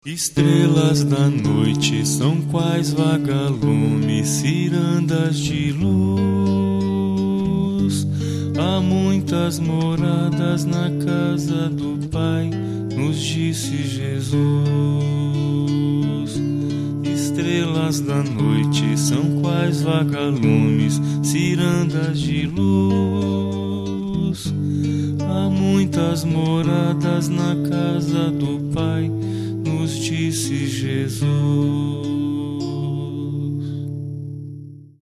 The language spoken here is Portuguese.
Estrelas da noite são quais vagalumes, cirandas de luz. Há muitas moradas na casa do Pai, nos disse Jesus. Estrelas da noite são quais vagalumes, cirandas de luz. Há muitas moradas na casa do Pai, nos disse Jesus.